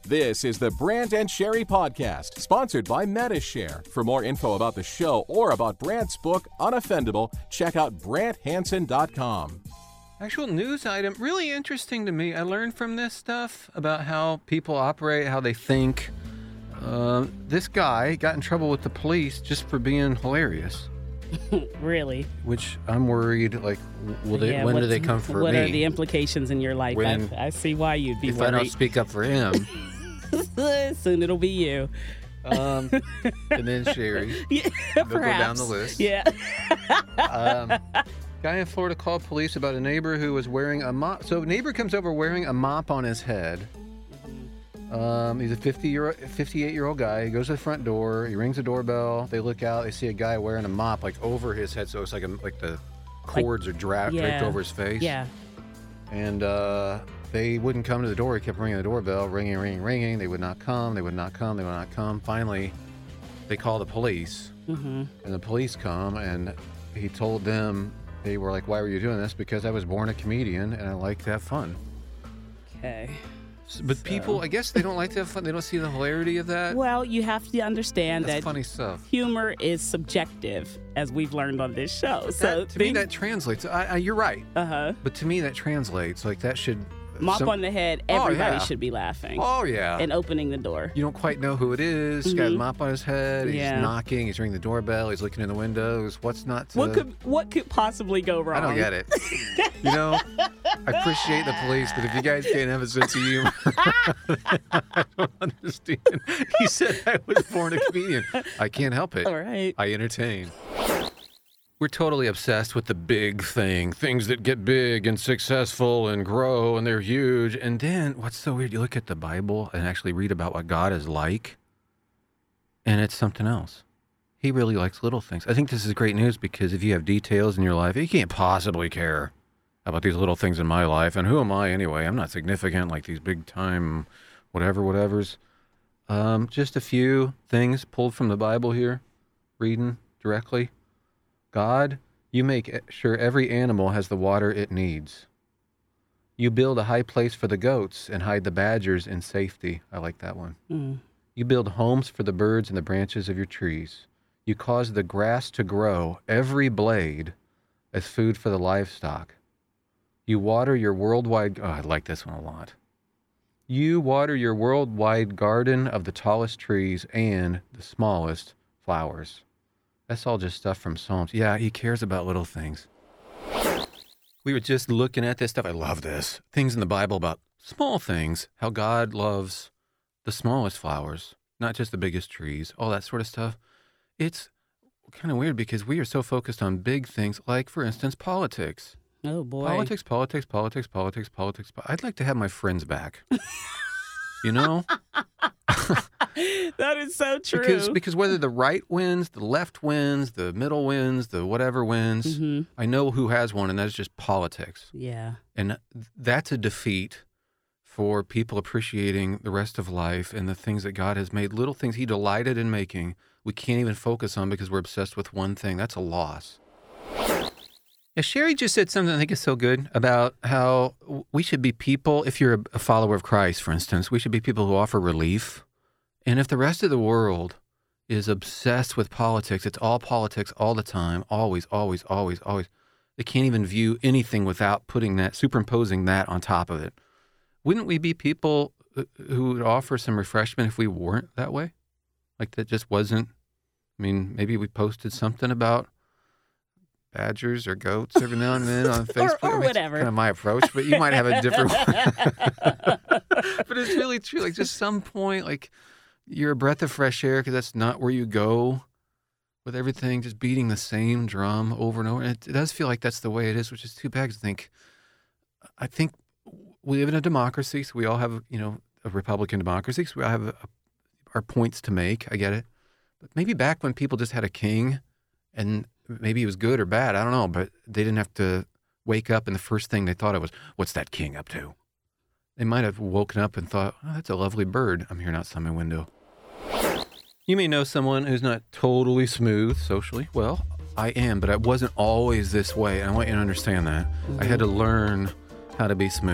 This is the Brant and Sherry Podcast, sponsored by Medi-Share. For more info about the show or about Brant's book, Unoffendable, check out BrantHansen.com. Actual news item, really interesting to me. I learned from this stuff about how people operate, how they think. This guy got in trouble with the police just for being hilarious. Really? Which I'm worried, like, when do they come for me? What are the implications in your life? I see why you'd be worried. If I don't speak up for him. Soon it'll be you. And then Sherry. Yeah, We'll go perhaps. down the list. Yeah. Guy in Florida called police about a neighbor who was wearing a mop. So a neighbor comes over wearing a mop on his head. He's a 58-year-old guy. He goes to the front door. He rings the doorbell. They look out. They see a guy wearing a mop like over his head, so it's like the cords are draped over his face. Yeah. And they wouldn't come to the door. He kept ringing the doorbell, ringing. They would not come. Finally, they call the police. Mm-hmm. And the police come, and he told them, they were like, "Why were you doing this?" "Because I was born a comedian, and I like to have fun." Okay. But people, I guess they don't like to have fun. They don't see the hilarity of that. Well, you have to understand That's that funny stuff. Humor is subjective, as we've learned on this show. To me, that translates. You're right. Uh-huh. But to me, that translates. Like, that should... Mop on the head, everybody should be laughing. Oh, yeah. And opening the door. You don't quite know who it is. He's got a mop on his head. He's knocking. He's ringing the doorbell. He's looking in the windows. What's not to... What could possibly go wrong? I don't get it. You know, I appreciate the police, but if you guys can't have a sense of humor, I don't understand. He said I was born a comedian. I can't help it. All right. I entertain. We're totally obsessed with the big things that get big and successful and grow and they're huge. And then what's so weird, you look at the Bible and actually read about what God is like, and it's something else. He really likes little things. I think this is great news because if you have details in your life, you can't possibly care about these little things in my life. And who am I anyway? I'm not significant like these big time whatevers. Just a few things pulled from the Bible here, reading directly. God, you make sure every animal has the water it needs. You build a high place for the goats and hide the badgers in safety. I like that one. Mm. You build homes for the birds in the branches of your trees. You cause the grass to grow, every blade, as food for the livestock. You water your worldwide... Oh, I like this one a lot. You water your worldwide garden of the tallest trees and the smallest flowers. That's all just stuff from Psalms. Yeah, he cares about little things. We were just looking at this stuff. I love this. Things in the Bible about small things, how God loves the smallest flowers, not just the biggest trees, all that sort of stuff. It's kind of weird because we are so focused on big things, like, for instance, politics. Oh, boy. Politics. I'd like to have my friends back. You know? That is so true. Because whether the right wins, the left wins, the middle wins, the whatever wins, I know who has one, and that's just politics. Yeah. And that's a defeat for people appreciating the rest of life and the things that God has made, little things he delighted in making, we can't even focus on because we're obsessed with one thing. That's a loss. Yeah, Sherry just said something I think is so good about how we should be people, if you're a follower of Christ, for instance, we should be people who offer relief. And if the rest of the world is obsessed with politics, it's all politics all the time, always. They can't even view anything without superimposing that on top of it. Wouldn't we be people who would offer some refreshment if we weren't that way? Like that just wasn't, maybe we posted something about badgers or goats every now and then on Facebook. or whatever. It's kind of my approach, but you might have a different one. But it's really true. Like just some point, like you're a breath of fresh air because that's not where you go with everything, just beating the same drum over and over. And it does feel like that's the way it is, which is too bad. I think we live in a democracy, so we all have, a Republican democracy, so we all have our points to make. I get it. But maybe back when people just had a king and maybe he was good or bad, I don't know, but they didn't have to wake up and the first thing they thought of was, what's that king up to? They might have woken up and thought, oh, that's a lovely bird I'm hearing outside my window. You may know someone who's not totally smooth socially. Well, I am, but I wasn't always this way, and I want you to understand that. I had to learn how to be smooth.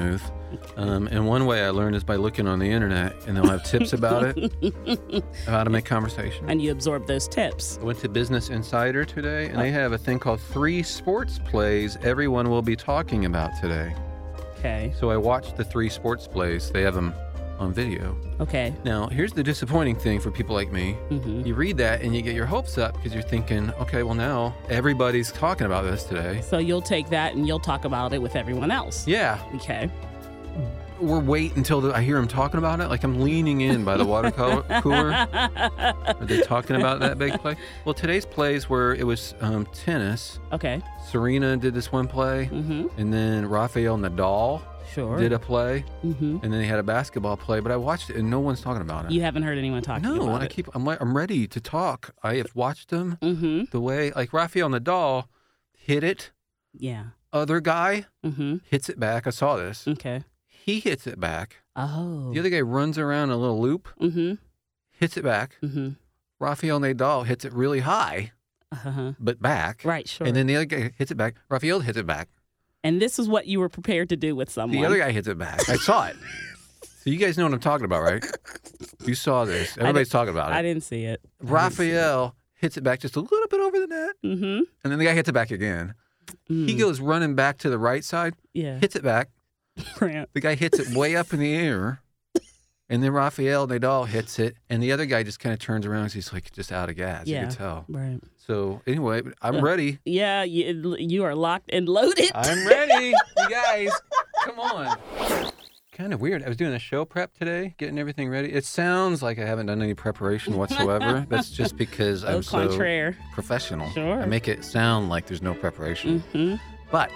And one way I learned is by looking on the internet, and they'll have tips about it, how to make conversation. And you absorb those tips. I went to Business Insider today, and they have a thing called 3 sports plays everyone will be talking about today. Okay. So I watched the 3 sports plays. They have them on video. Okay. Now, here's the disappointing thing for people like me. Mm-hmm. You read that and you get your hopes up because you're thinking, okay, well, now everybody's talking about this today. So you'll take that and you'll talk about it with everyone else. Yeah. Okay. We're waiting until I hear them talking about it. Like I'm leaning in by the water cooler. Are they talking about that big play? Well, today's plays were, it was tennis. Okay. Serena did this one play. Mm-hmm. And then Rafael Nadal did a play. Mm-hmm. And then they had a basketball play. But I watched it and no one's talking about it. You haven't heard anyone talking about it? No, I'm ready to talk. I have watched them Mm-hmm. the way, like Rafael Nadal hit it. Yeah. Other guy Mm-hmm. hits it back. I saw this. Okay. He hits it back. Oh. The other guy runs around a little loop, Mm-hmm. hits it back. Mm-hmm. Rafael Nadal hits it really high, Uh-huh. but back. Right, sure. And then the other guy hits it back. Rafael hits it back. And this is what you were prepared to do with someone. The other guy hits it back. I saw it. So you guys know what I'm talking about, right? You saw this. Everybody's talking about it. I didn't see it. Rafael hits it back just a little bit over the net. Mm-hmm. And then the guy hits it back again. He goes running back to the right side, Yeah. hits it back. Grant. The guy hits it way up in the air. And then Rafael Nadal hits it. And the other guy just kind of turns around because he's like just out of gas. Yeah. You can tell. Right. So anyway, I'm ready. Yeah, you are locked and loaded. I'm ready. You guys, come on. Kind of weird. I was doing a show prep today, getting everything ready. It sounds like I haven't done any preparation whatsoever. That's just because I'm so contraire. professional. Sure. I make it sound like there's no preparation. Mm-hmm. But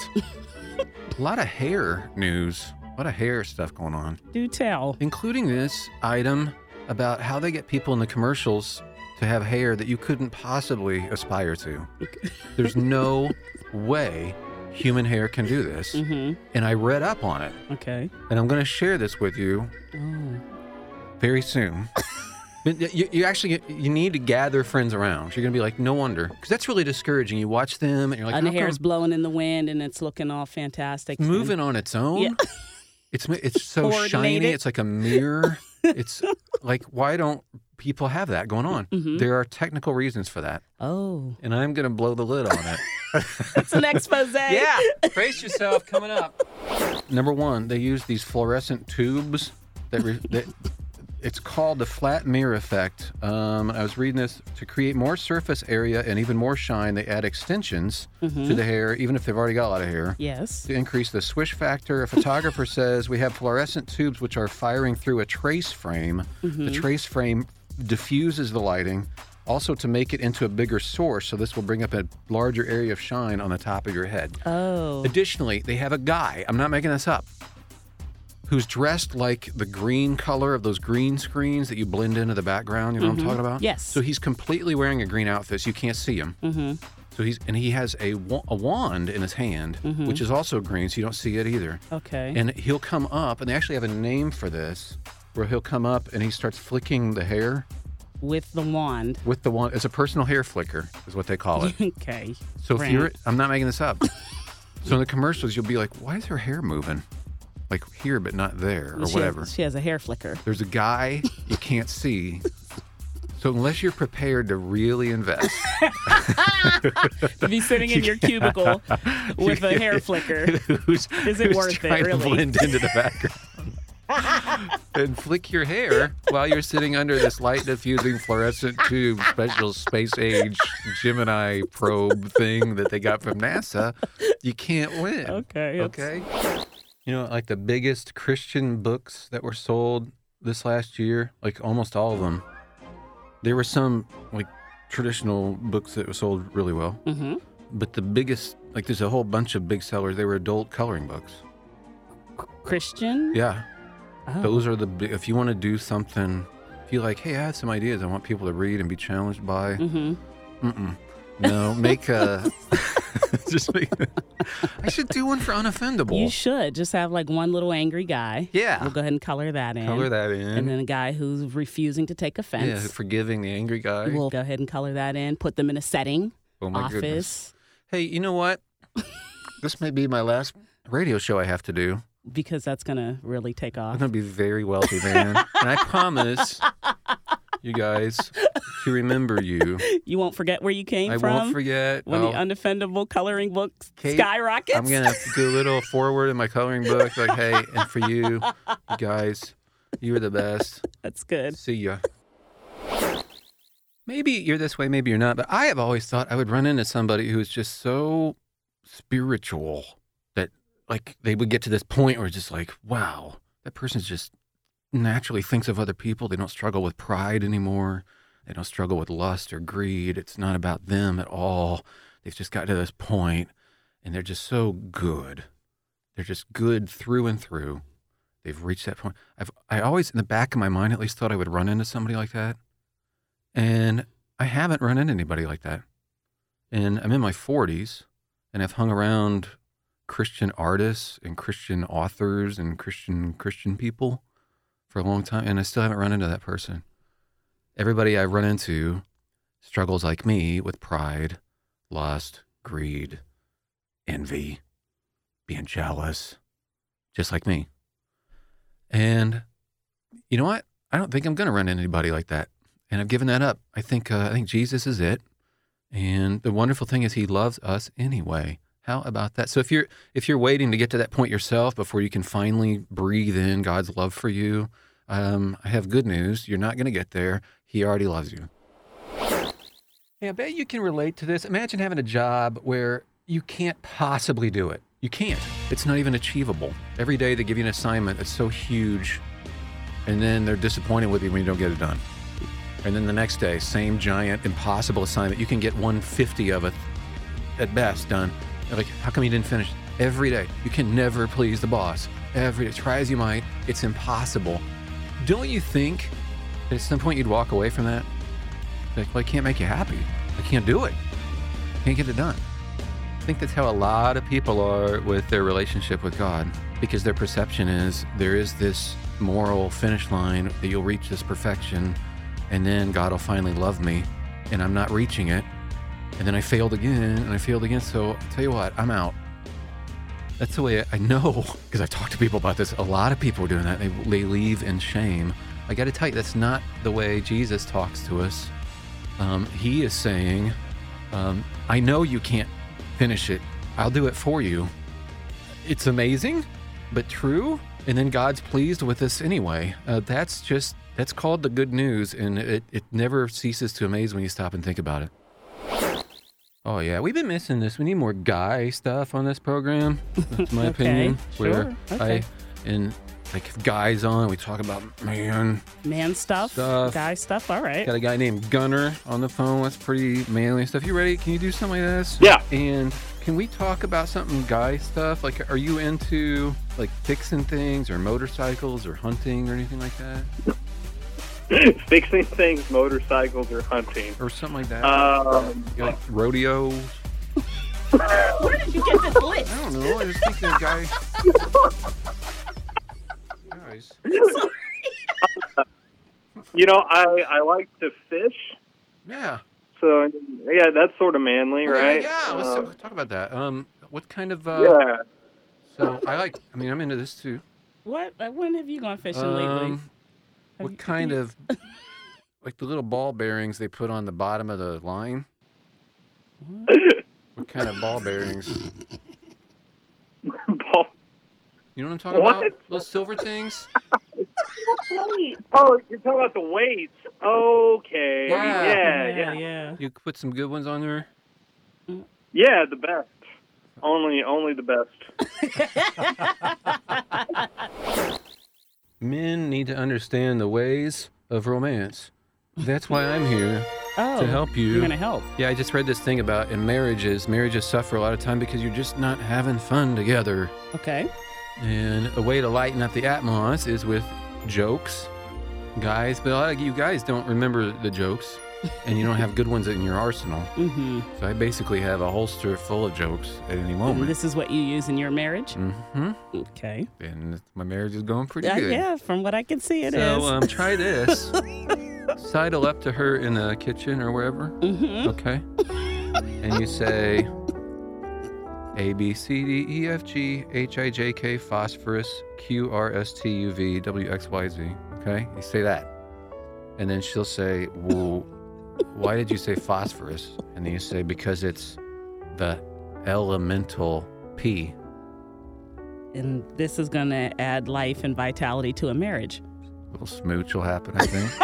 a lot of hair news, a lot of hair stuff going on, Do tell. including this item about how they get people in the commercials to have hair that you couldn't possibly aspire to. There's no way human hair can do this. Mm-hmm. And I read up on it. Okay. And I'm going to share this with you Oh. very soon. But you need to gather friends around. You're going to be like, no wonder. Because that's really discouraging. You watch them and you're like, And the how hair's come blowing in the wind and it's looking all fantastic. it's moving on its own? Yeah. It's so shiny. Coordinated. It's like a mirror. It's like, why don't people have that going on? Mhm. There are technical reasons for that. Oh. And I'm going to blow the lid on it. It's an expose. Yeah. Brace yourself. Coming up. Number one, they use these fluorescent tubes that it's called the flat mirror effect. I was reading this to create more surface area and even more shine. They add extensions to the hair, even if they've already got a lot of hair, Yes. to increase the swish factor. A photographer says we have fluorescent tubes which are firing through a trace frame. The trace frame diffuses the lighting, also to make it into a bigger source. So this will bring up a larger area of shine on the top of your head. Oh. Additionally, they have a guy, I'm not making this up, who's dressed like the green color of those green screens that you blend into the background. You know what I'm talking about? Yes. So he's completely wearing a green outfit, so you can't see him. Mm-hmm. So he has a wand in his hand, which is also green, so you don't see it either. Okay. And he'll come up, and they actually have a name for this, where he'll come up and he starts flicking the hair With the wand. with the wand. It's a personal hair flicker, is what they call it. Okay. So if Grant. you're, I'm not making this up. So in the commercials, you'll be like, why is her hair moving? Like here, but not there, or whatever. She has a hair flicker. There's a guy you can't see. So unless you're prepared to really invest, To be sitting in your cubicle with a hair flicker. who's it worth it, trying to really? blend into the background and flick your hair while you're sitting under this light diffusing fluorescent tube special space age Gemini probe thing that they got from NASA, you can't win. Okay. Okay. You know, like the biggest Christian books that were sold this last year, like almost all of them, there were some like traditional books that were sold really well. Mm-hmm. But the biggest, like there's a whole bunch of big sellers, they were adult coloring books. Christian? Yeah. Oh. Those are the big, if you want to do something, if you're like, hey, I have some ideas I want people to read and be challenged by. Mm-hmm. No, make a, just make, I should do one for Unoffendable. You should just have like one little angry guy. Yeah. We'll go ahead and color that in. Color that in. And then a guy who's refusing to take Yeah, offense. forgiving the angry guy. We'll go ahead and color that in. Put them in a setting. Oh my Office. goodness. Hey, you know what? This may be my last radio show I have to do. because that's going to really take I'm off. going to be very wealthy, man. And I promise you guys to remember you. You won't forget where you came I from? won't forget. When the undefendable coloring book Kate, skyrockets? I'm going to do a little forward in my coloring book. Like, hey, and for you guys, you were the best. That's good. See ya. Maybe you're this way, maybe you're not, but I have always thought I would run into somebody who is just so spiritual that, like, they would get to this point where it's just like, wow, that person's just naturally thinks of other people. They don't struggle with pride anymore. They don't struggle with lust or greed. It's not about them at all. They've just got to this point, and they're just so good. They're just good through and through. They've reached that point. I always, in the back of my mind, at least thought I would run into somebody like that. And I haven't run into anybody like that. And I'm in my 40s, and I've hung around Christian artists and Christian authors and Christian people for a long time, and I still haven't run into that person. Everybody I run into struggles like me with pride, lust, greed, envy, being jealous, just like me. And you know what? I don't think I'm going to run into anybody like that. And I've given that up. I think Jesus is it. And the wonderful thing is he loves us anyway. How about that? So if you're waiting to get to that point yourself before you can finally breathe in God's love for you, I have good news. You're not going to get there. He already loves you. Hey, I bet you can relate to this. Imagine having a job where you can't possibly do it. You can't. It's not even achievable. Every day they give you an assignment that's so huge, and then they're disappointed with you when you don't get it done. And then the next day, same giant, impossible assignment. You can get 1/50 of it at best done. They're like, how come you didn't finish? Every day. You can never please the boss. Every day. Try as you might, it's impossible. Don't you think that at some point you'd walk away from that? Like, well, I can't make you happy. I can't do it. I can't get it done. I think that's how a lot of people are with their relationship with God, because their perception is there is this moral finish line that you'll reach this perfection, and then God will finally love me, and I'm not reaching it. And then I failed again, and I failed again. So I'll tell you what, I'm out. That's the way I know, because I've talked to people about this. A lot of people are doing that. They leave in shame. I got to tell you, that's not the way Jesus talks to us. He is saying, I know you can't finish it. I'll do it for you. It's amazing, but true. And then God's pleased with us anyway. That's called the good news, and it never ceases to amaze when you stop and think about it. Oh yeah, we've been missing this. We need more guy stuff on this program. That's my opinion. Sure. Okay. Like guys on, we talk about man stuff, guy stuff. All right. Got a guy named Gunner on the phone. That's pretty manly stuff. You ready? Can you do something like this? Yeah. And can we talk about something guy stuff? Like, are you into like fixing things or motorcycles or hunting or anything like that? Fixing things, motorcycles, or hunting. Or something like that. Like rodeos. Where did you get this list? I don't know. I was thinking of guys. You know, I like to fish. Yeah. So, yeah, that's sort of manly, right? Yeah, let's talk about that. What kind of... yeah. So, I'm into this too. What? When have you gone fishing lately? What kind of... like the little ball bearings they put on the bottom of the line? What kind of ball bearings? Ball... You know what I'm talking about? Those silver things? Oh, you're talking about the weights. Okay. Yeah. You put some good ones on there? Yeah, the best. Only the best. Men need to understand the ways of romance. That's why I'm here. To help you. You're going to help. Yeah, I just read this thing about in marriages suffer a lot of time because you're just not having fun together. Okay. And a way to lighten up the atmosphere is with jokes, guys. But a lot of you guys don't remember the jokes, and you don't have good ones in your arsenal. Mm-hmm. So I basically have a holster full of jokes at any moment. And this is what you use in your marriage? Mm-hmm. Okay. And my marriage is going pretty good. Yeah, from what I can see it is. So try this. Sidle up to her in the kitchen or wherever. Mm-hmm. Okay. And you say, A, B, C, D, E, F, G, H, I, J, K, phosphorus, Q, R, S, T, U, V, W, X, Y, Z. Okay? You say that. And then she'll say, well, why did you say phosphorus? And then you say, because it's the elemental P. And this is going to add life and vitality to a marriage. A little smooch will happen, I think.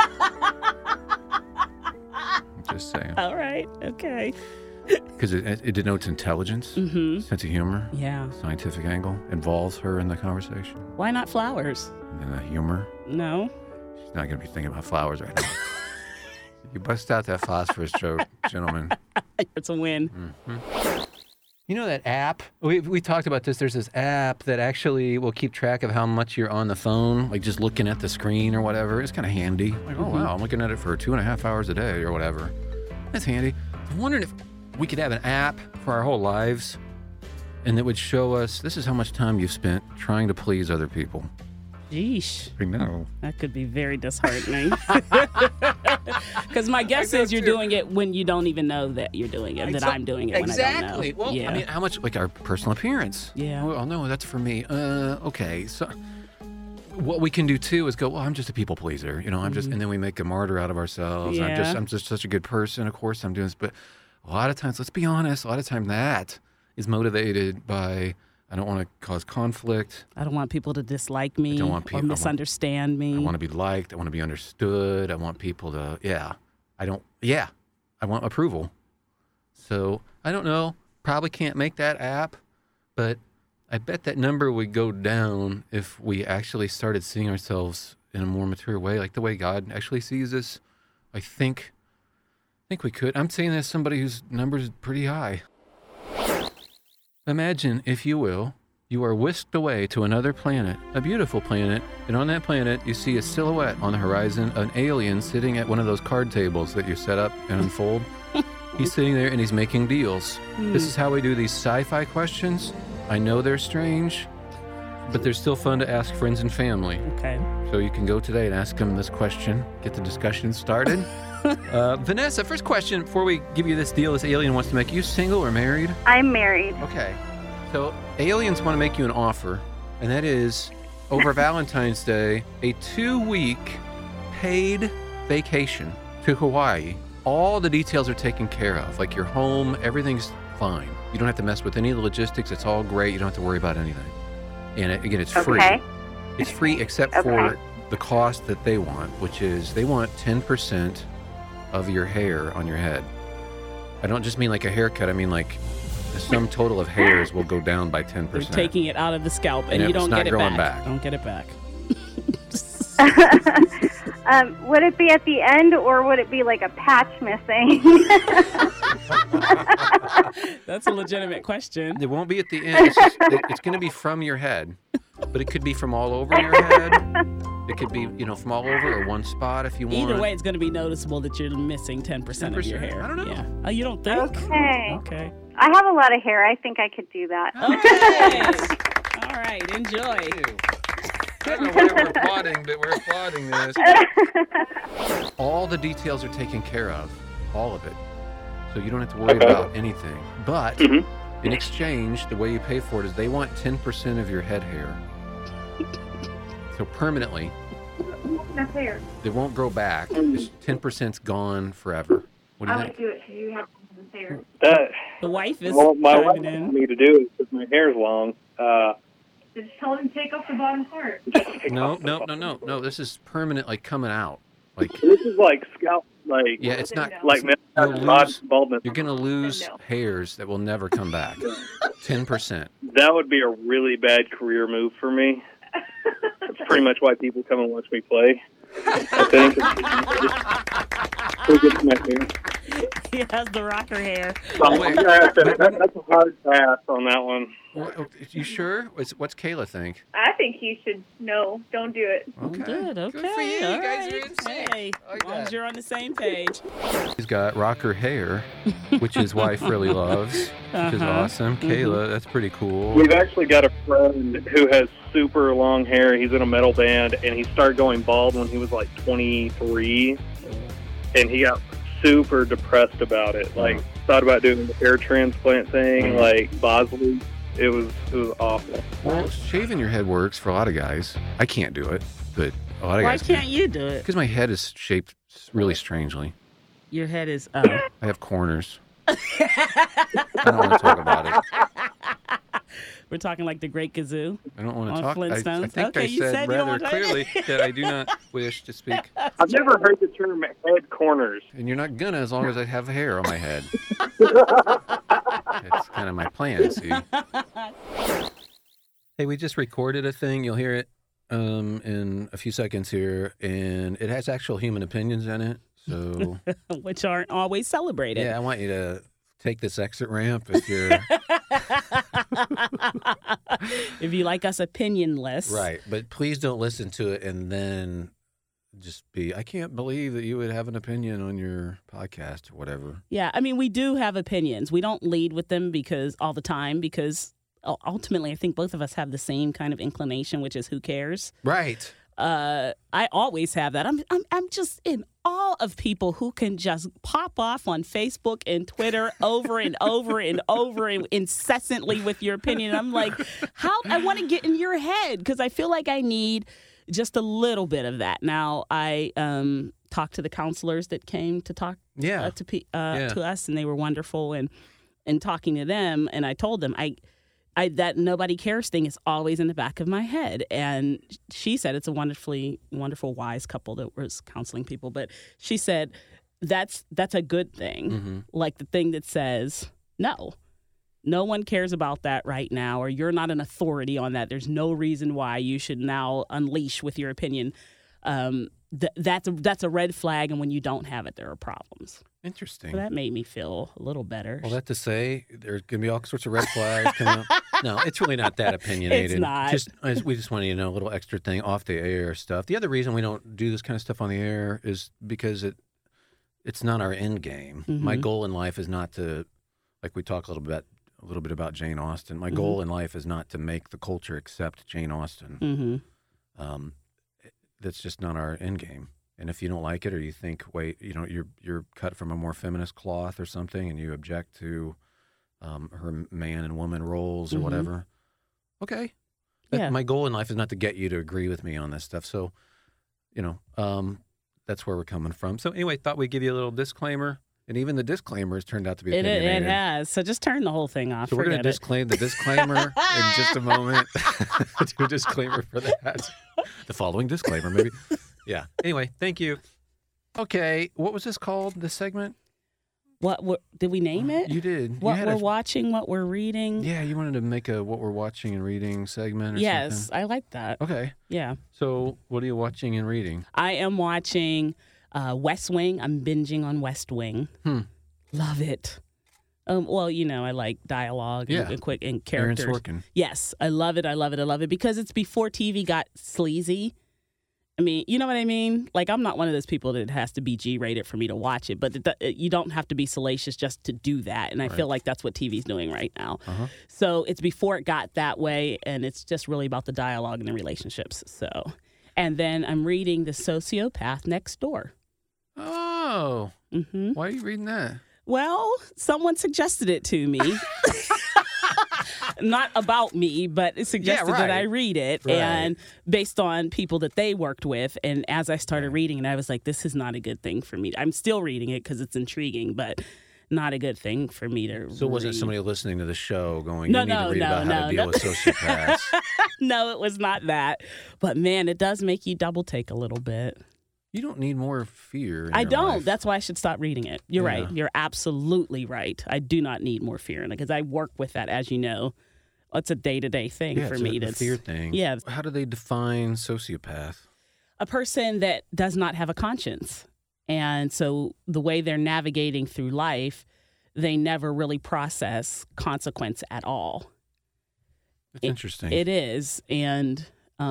I'm just saying. All right. Okay. Because it denotes intelligence, sense of humor, scientific angle, involves her in the conversation. Why not flowers? And then the humor. No. She's not going to be thinking about flowers right now. You bust out that phosphorus joke, gentlemen. It's a win. Mm-hmm. You know that app? We talked about this. There's this app that actually will keep track of how much you're on the phone, like just looking at the screen or whatever. It's kind of handy. Like, oh, wow, I'm looking at it for 2.5 hours a day or whatever. That's handy. I'm wondering if we could have an app for our whole lives, and it would show us, this is how much time you've spent trying to please other people. Yeesh. I know. That could be very disheartening. Because my guess is you're doing it when you don't even know that you're doing it, that I'm doing it when I don't know. Exactly. Well, I mean, how much, like our personal appearance. Yeah. Oh, no, that's for me. Okay. So what we can do too is go, well, I'm just a people pleaser. You know, I'm just, and then we make a martyr out of ourselves. Yeah. I'm just such a good person. Of course I'm doing this. But a lot of times, let's be honest, a lot of time that is motivated by, I don't want to cause conflict. I don't want people to dislike me or misunderstand me. I want to be liked. I want to be understood. I want people to, I want approval. So I don't know. Probably can't make that app, but I bet that number would go down if we actually started seeing ourselves in a more mature way, like the way God actually sees us. I think we could. I'm saying that as somebody whose number is pretty high. Imagine, if you will, you are whisked away to another planet, a beautiful planet, and on that planet you see a silhouette on the horizon, an alien sitting at one of those card tables that you set up and unfold. He's sitting there and he's making deals. This is how we do these sci-fi questions. I know they're strange, but they're still fun to ask friends and family. Okay. So you can go today and ask them this question, get the discussion started. Vanessa, first question before we give you this deal this alien wants to make. You single or married? I'm married. Okay. So aliens want to make you an offer, and that is, over Valentine's Day, a 2-week paid vacation to Hawaii. All the details are taken care of, like your home, everything's fine. You don't have to mess with any of the logistics. It's all great. You don't have to worry about anything. And again, it's free. Okay. It's free except for the cost that they want, which is they want 10% of your hair on your head. I don't just mean like a haircut. I mean like the sum total of hairs will go down by 10%. They're taking it out of the scalp, and you don't get it back. Don't get it back. Would it be at the end, or would it be like a patch missing? That's a legitimate question. It won't be at the end. It's going to be from your head, but it could be from all over your head. It could be, from all over or one spot if you want. Either way, it's going to be noticeable that you're missing 10% of your hair. I don't know. Yeah. Oh, you don't think? Okay. I have a lot of hair. I think I could do that. Okay. All right. Enjoy. I don't know why we're applauding, but we're applauding this. All the details are taken care of. All of it. So you don't have to worry about anything. But in exchange, the way you pay for it is they want 10% of your head hair. So permanently. That's hair. They won't grow back. 10%'s gone forever. What do you think? I would do it because you have hair. The wife is my wife chiming in. wants me to do it because my hair's long. Just tell him to take off the bottom part. No. This is permanent, like coming out. Like this is like scalp, like it's not like baldness. You're gonna lose hairs that will never come back. 10%. That would be a really bad career move for me. That's pretty much why people come and watch me play. I think. Who gets my hair? He has the rocker hair. That's a hard pass on that one. You sure? What's Kayla think? I think you should no. Don't do it. Okay. Good. Okay. Good for you. All You guys right. are in sync. Hey, as long as you're on the same page. He's got rocker hair, which his wife really loves, which is awesome. Kayla, that's pretty cool. We've actually got a friend who has super long hair. He's in a metal band, and he started going bald when he was like 23, and he got super depressed about it. Like, thought about doing the hair transplant thing, like Bosley. It was awful. Well, shaving your head works for a lot of guys. I can't do it, but a lot of Why guys can't you do it? Because my head is shaped really strangely. Your head is I have corners. I don't want to talk about it. We're talking like the Great Gazoo. I don't want to On talk. Flintstones? I think Okay, I you said said you don't rather want to- clearly that I do not wish to speak. I've never heard the term head corners. And you're not gonna as long as I have hair on my head. That's kind of my plan, see? Hey, we just recorded a thing. You'll hear it in a few seconds here. And it has actual human opinions in it. So, Which aren't always celebrated. yeah, I want you to take this exit ramp if you're... If you like us opinionless. Right. But please don't listen to it and then just be, I can't believe that you would have an opinion on your podcast or whatever. Yeah, I mean, we do have opinions. We don't lead with them all the time because ultimately I think both of us have the same kind of inclination, which is who cares? Right. I always have that. I'm just in awe of people who can just pop off on Facebook and Twitter over and over and over and incessantly with your opinion. I'm like, I want to get in your head because I feel like I need just a little bit of that. Now, I talked to the counselors that came to talk to us, and they were wonderful. And talking to them, and I told them that nobody cares thing is always in the back of my head. And she said it's a wonderful, wise couple that was counseling people. But she said that's a good thing. Mm-hmm. Like the thing that says, no one cares about that right now, or you're not an authority on that. There's no reason why you should now unleash with your opinion. That's a red flag. And when you don't have it, there are problems. Interesting. So that made me feel a little better. Well, that to say, there's going to be all sorts of red flags coming up. No, it's really not that opinionated. It's not. We just want you to know a little extra thing off the air stuff. The other reason we don't do this kind of stuff on the air is because it's not our end game. Mm-hmm. My goal in life is not to, like we talk a little bit about Jane Austen. My goal in life is not to make the culture accept Jane Austen. Mm-hmm. That's just not our end game. And if you don't like it, or you think, wait, you're cut from a more feminist cloth or something, and you object to her man and woman roles or whatever, okay. My goal in life is not to get you to agree with me on this stuff. So, that's where we're coming from. So anyway, thought we'd give you a little disclaimer. And even the disclaimer has turned out to be opinionated. It has. So just turn the whole thing off. So we're going to disclaim the disclaimer in just a moment. Do a disclaimer for that. The following disclaimer, maybe. Yeah. Anyway, thank you. Okay. What was this called, this segment? What did we name it? You did. What we're watching, what we're reading. Yeah, you wanted to make a what we're watching and reading segment or something? Yes, I like that. Okay. Yeah. So what are you watching and reading? I am watching West Wing. I'm binging on West Wing. Love it. Well, I like dialogue and quick and characters. Aaron Sorkin. Yes, I love it. I love it. I love it because it's before TV got sleazy. I mean, you know what I mean? Like, I'm not one of those people that has to be G-rated for me to watch it, but you don't have to be salacious just to do that. And I feel like that's what TV's doing right now. Uh-huh. So it's before it got that way, and it's just really about the dialogue and the relationships. So, and then I'm reading The Sociopath Next Door. Oh. Mm-hmm. Why are you reading that? Well, someone suggested it to me. Not about me, but it suggested that I read it, and based on people that they worked with. And as I started reading it, I was like, this is not a good thing for me. I'm still reading it because it's intriguing, but not a good thing for me to So read. wasn't somebody listening to the show going, you need to read no, about how to deal with sociopaths? No, it was not that. But man, it does make you double take a little bit. You don't need more fear in I your don't. life. That's why I should stop reading it. You're right. You're absolutely right. I do not need more fear in it because I work with that, as you know. It's a day-to-day thing for me. It's a fear thing. Yeah. How do they define sociopath? A person that does not have a conscience. And so the way they're navigating through life, they never really process consequence at all. That's interesting. It is. And,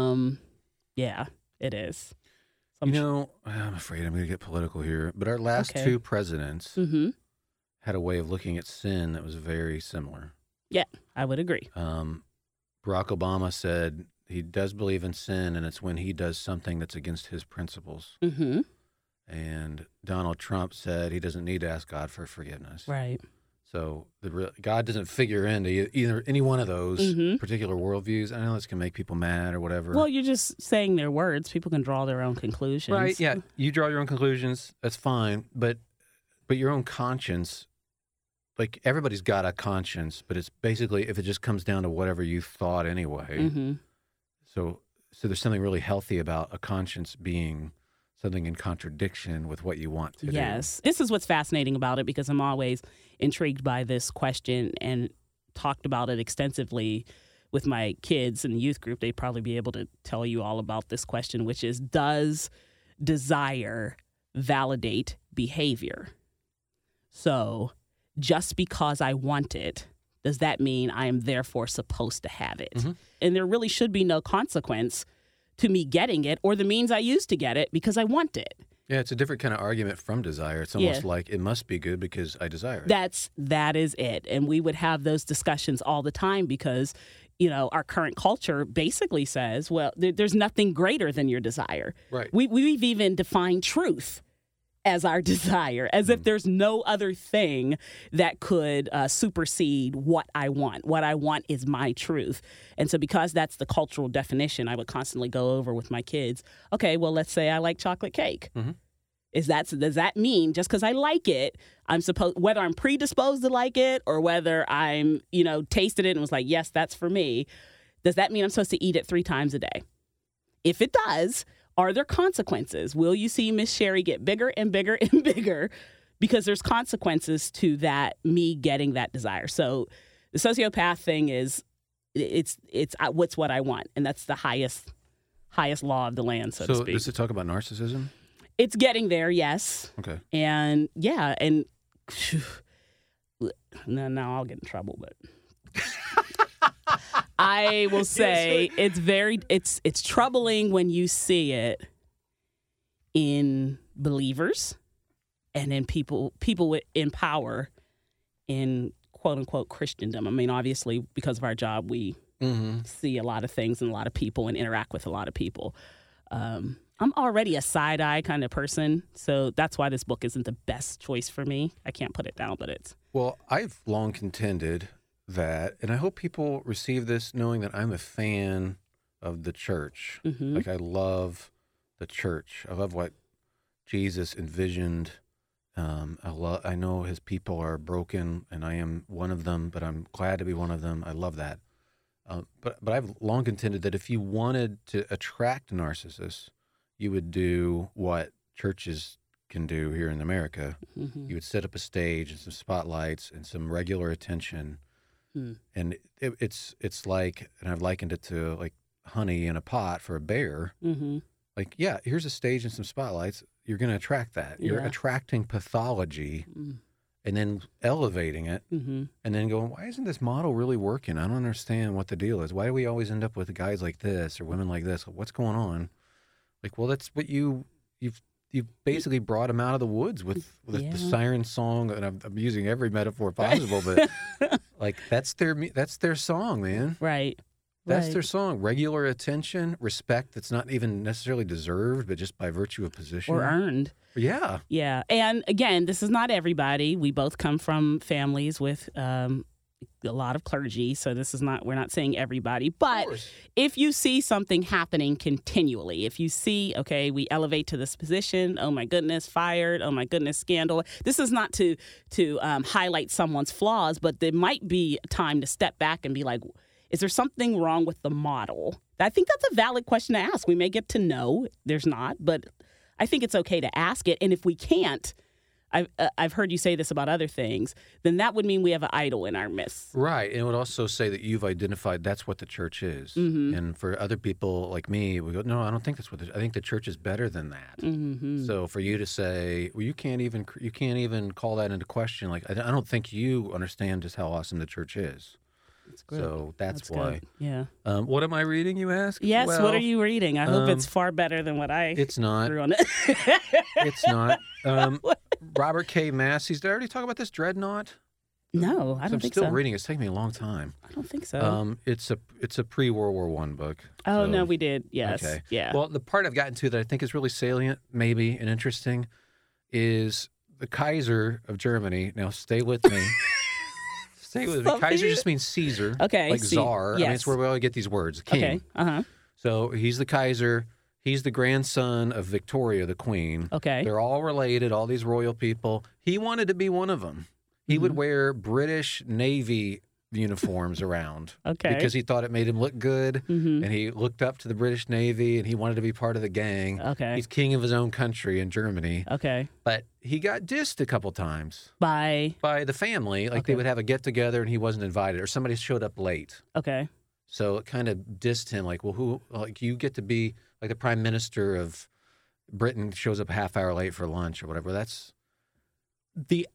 it is. So I'm afraid I'm going to get political here, but our last two presidents had a way of looking at sin that was very similar. Yeah, I would agree. Barack Obama said he does believe in sin, and it's when he does something that's against his principles. Mm-hmm. and Donald Trump said he doesn't need to ask God for forgiveness. Right. So God doesn't figure into either any one of those particular worldviews. I know this can make people mad or whatever. Well, you're just saying their words. People can draw their own conclusions. Right, yeah. You draw your own conclusions. That's fine. But your own conscience, like everybody's got a conscience, but it's basically if it just comes down to whatever you thought anyway. So there's something really healthy about a conscience being something in contradiction with what you want to do. Yes. This is what's fascinating about it, because I'm always intrigued by this question and talked about it extensively with my kids in the youth group. They'd probably be able to tell you all about this question, which is, does desire validate behavior? So just because I want it, does that mean I am therefore supposed to have it? And there really should be no consequence to me getting it or the means I use to get it because I want it. Yeah, it's a different kind of argument from desire. It's almost like it must be good because I desire it. That is it. And we would have those discussions all the time because, our current culture basically says, well, there's nothing greater than your desire. Right. We've even defined truth as our desire, as if there's no other thing that could supersede what I want. What I want is my truth. And so because that's the cultural definition, I would constantly go over with my kids, okay, well, let's say I like chocolate cake. Does that mean just because I like it, whether I'm predisposed to like it or whether I'm, tasted it and was like, yes, that's for me, does that mean I'm supposed to eat it 3 times a day? If it does, are there consequences? Will you see Miss Sherry get bigger and bigger and bigger because there's consequences to that, me getting that desire? So the sociopath thing is, it's what's what I want, and that's the highest law of the land, so to speak. So does it talk about narcissism? It's getting there, yes. Okay. And yeah, and now I'll get in trouble, but I will say it's troubling when you see it in believers and in people in power in quote unquote Christendom. I mean, obviously, because of our job, we see a lot of things and a lot of people and interact with a lot of people. I'm already a side-eye kind of person, so that's why this book isn't the best choice for me. I can't put it down, but it's... Well, I've long contended that, and I hope people receive this knowing that I'm a fan of the church. Like, I love the church. I love what Jesus envisioned. I know his people are broken, and I am one of them, but I'm glad to be one of them. I love that. But I've long contended that if you wanted to attract narcissists, you would do what churches can do here in America. You would set up a stage and some spotlights and some regular attention. And it's like, and I've likened it to like honey in a pot for a bear. Like, yeah, here's a stage and some spotlights. You're going to attract that. You're attracting pathology and then elevating it and then going, why isn't this model really working? I don't understand what the deal is. Why do we always end up with guys like this or women like this? What's going on? Like, well, that's what you've basically brought them out of the woods with the siren song, and I'm using every metaphor possible, but like that's their song, man. Right. That's their song. Regular attention, respect that's not even necessarily deserved, but just by virtue of position or earned. Yeah. Yeah, and again, this is not everybody. We both come from families with a lot of clergy, so we're not saying everybody, but if you see something happening continually, if you see, okay, we elevate to this position, oh my goodness, fired, oh my goodness, scandal. This is not to highlight someone's flaws, but there might be a time to step back and be like, is there something wrong with the model? I think that's a valid question to ask. We may get to know there's not, but I think it's okay to ask it, and if we can't, I've heard you say this about other things, then that would mean we have an idol in our midst. Right. And it would also say that you've identified that's what the church is. And for other people like me, we go, no, I don't think that's I think the church is better than that. So for you to say, well, you can't even call that into question. Like, I don't think you understand just how awesome the church is. That's good. So that's why. Good. Yeah. What am I reading, you ask? Yes, well, what are you reading? I hope it's far better than what I It's not. drew on it. It's not. Robert K. Massey's. Did I already talk about this? Dreadnought? No, I don't I'm think still so. reading. It's taking me a long time. I don't think so. It's a pre-World War I book. Oh, so- no, we did. Yes. Okay. Yeah. Well, the part I've gotten to that I think is really salient, maybe, and interesting is the Kaiser of Germany. Now, stay with me. Stay with me. Something- Kaiser just means Caesar. Okay, Like czar. I mean, yes. it's where we all get these words. King. Okay. Uh-huh. So he's the Kaiser. He's the grandson of Victoria, the Queen. Okay. They're all related, all these royal people. He wanted to be one of them. He would wear British Navy uniforms around. Okay. Because he thought it made him look good. Mhm. And he looked up to the British Navy and he wanted to be part of the gang. Okay. He's king of his own country in Germany. Okay. But he got dissed a couple times Bye. by the family. Like they Okay. would have a get together and he wasn't invited, or somebody showed up late. Okay. So it kind of dissed him. Like, well, who, like, you get to be like the prime minister of Britain shows up a half hour late for lunch or whatever. That's the.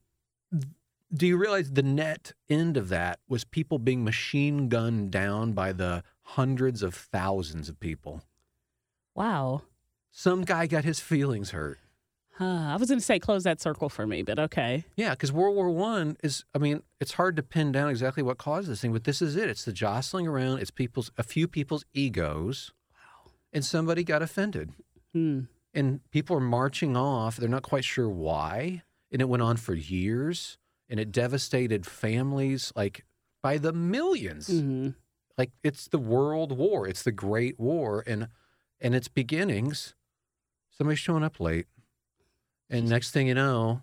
Do you realize the net end of that was people being machine gunned down by the hundreds of thousands of people? Wow. Some guy got his feelings hurt. I was going to say close that circle for me, but okay. Yeah, because World War I is, I mean, it's hard to pin down exactly what caused this thing, but this is it. It's the jostling around. It's a few people's egos. Wow. And somebody got offended. And people are marching off. They're not quite sure why. And it went on for years. And it devastated families like by the millions. Like it's the World War. It's the Great War. And its beginnings, somebody's showing up late. And next thing you know,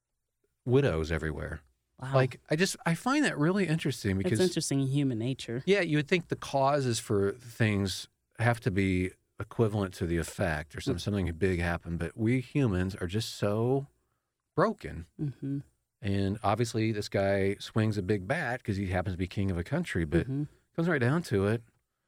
widows everywhere. Wow. Like I find that really interesting because it's interesting in human nature. yeah, you would think the causes for things have to be equivalent to the effect or something big happened, but we humans are just so broken. Mm-hmm. And obviously this guy swings a big bat because he happens to be king of a country, but it comes right down to it.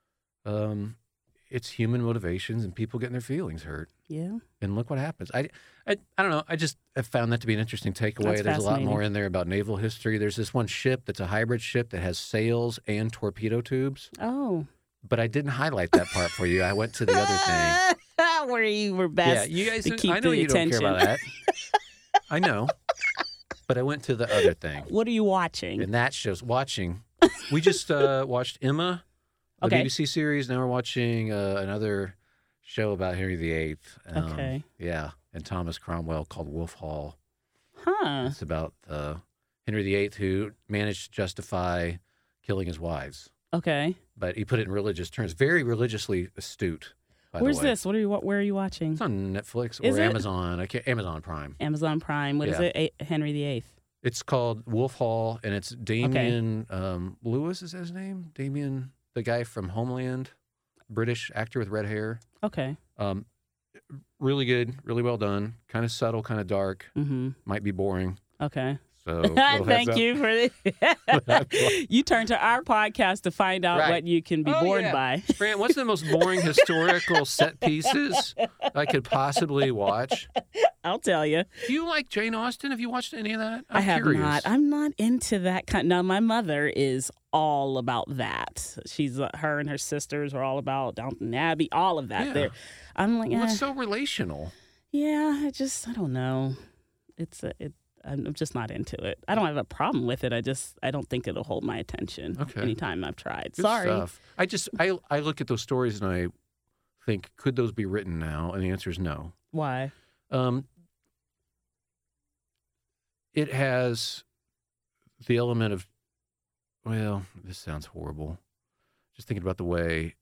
It's human motivations and people getting their feelings hurt. Yeah. And look what happens. I don't know. I just have found that to be an interesting takeaway. That's There's a lot fascinating. more in there about naval history. There's this one ship that's a hybrid ship that has sails and torpedo tubes. Oh. But I didn't highlight that part for you. I went to the other thing. Where you were best Yeah, you guys. to keep I know the you attention. don't care about that. I know. But I went to the other thing, What are you watching? and that shows watching. We just watched Emma, the Okay. BBC series. Now we're watching another show about Henry VIII. Okay. Yeah, and Thomas Cromwell called Wolf Hall. Huh. It's about Henry VIII who managed to justify killing his wives, Okay. but he put it in religious terms. Very religiously astute. By Where's the way. this? Where are you watching? It's on Netflix Is or it? Amazon. Amazon Prime. Amazon Prime. What is Yeah. it? Henry VIII. It's called Wolf Hall, and it's Damien Lewis is his name. Damien, the guy from Homeland, British actor with red hair. Okay. Really good, really well done. Kind of subtle, kind of dark. Mm-hmm. Might be boring. Okay. So little heads Thank up. you for this. You turn to our podcast to find out Right. what you can be Oh, bored yeah. by. Fran, what's the most boring historical set pieces I could possibly watch? I'll tell you. Do you like Jane Austen? Have you watched any of that? I have curious. not. I'm not into that kind. Now, my mother is all about that. She's her and her sisters are all about Downton Abbey, all of that. Yeah. There, I'm like, Well, it's so relational. yeah. I don't know. I'm just not into it. I don't have a problem with it. I don't think it'll hold my attention. Okay. Anytime I've tried. Good Sorry. stuff. I look at those stories and I think, could those be written now? And the answer is no. Why? It has the element of, well, this sounds horrible. Just thinking about the way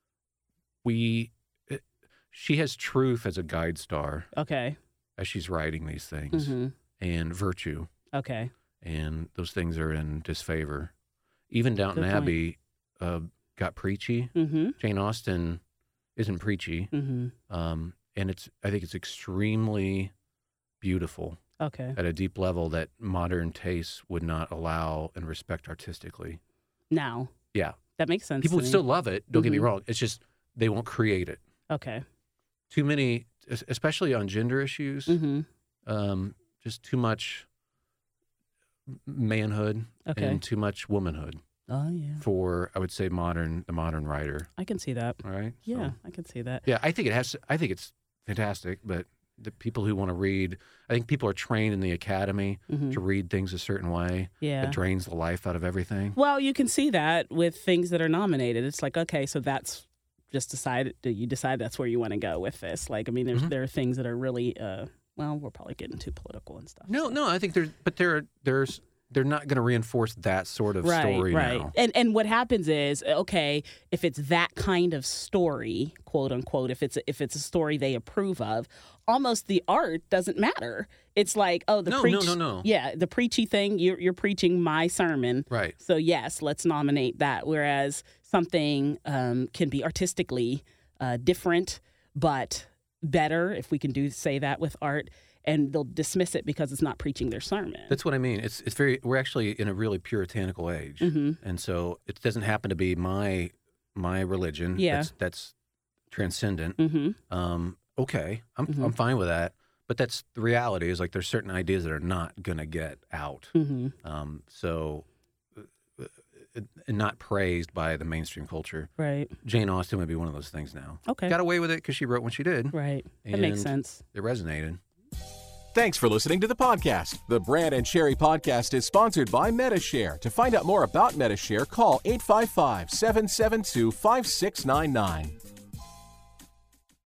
she has truth as a guide star Okay. as she's writing these things, Mm-hmm. and virtue, Okay. and those things are in disfavor. Even Downton Good point. Abbey got preachy. Mm-hmm. Jane Austen isn't preachy, Mm-hmm. and I think it's extremely beautiful Okay. at a deep level that modern tastes would not allow and respect artistically. Now. Yeah. That makes sense. People to would me. still love it. Don't get me Mhm. wrong. It's just they won't create it. Okay. Too many, especially on gender issues, Mm-hmm. just too much manhood Okay. and too much womanhood Oh yeah. for, I would say, the modern writer. I can see that. All right. Yeah, So, I can see that. yeah. I think it's fantastic, but the people who want to read. I think people are trained in the academy Mm-hmm. to read things a certain way. Yeah. It drains the life out of everything. Well, you can see that with things that are nominated. It's like, okay, so that's just decided. You decide that's where you want to go with this. Like, I mean, there are things that are really, well, we're probably getting too political and stuff. No, I think they're not going to reinforce that sort of story now. And what happens is, okay, if it's that kind of story, quote unquote, if it's a story they approve of, almost the art doesn't matter. It's like, oh, No. Yeah, the preachy thing, you're preaching my sermon. Right. So yes, let's nominate that. Whereas something can be artistically different, but better, if we can say that with art. And they'll dismiss it because it's not preaching their sermon. That's what I mean. It's we're actually in a really puritanical age, Mm-hmm. and so it doesn't happen to be my religion. Yeah. That's transcendent. Mm-hmm. Okay, I'm fine with that. But that's the reality. Is like there's certain ideas that are not gonna get out. Mm-hmm. And not praised by the mainstream culture. Right. Jane Austen would be one of those things now. Okay. Got away with it because she wrote when she did. Right. That makes And sense. It resonated. Thanks for listening to the podcast. The Brad and Sherry podcast is sponsored by Metashare. To find out more about Metashare, call 855-772-5699.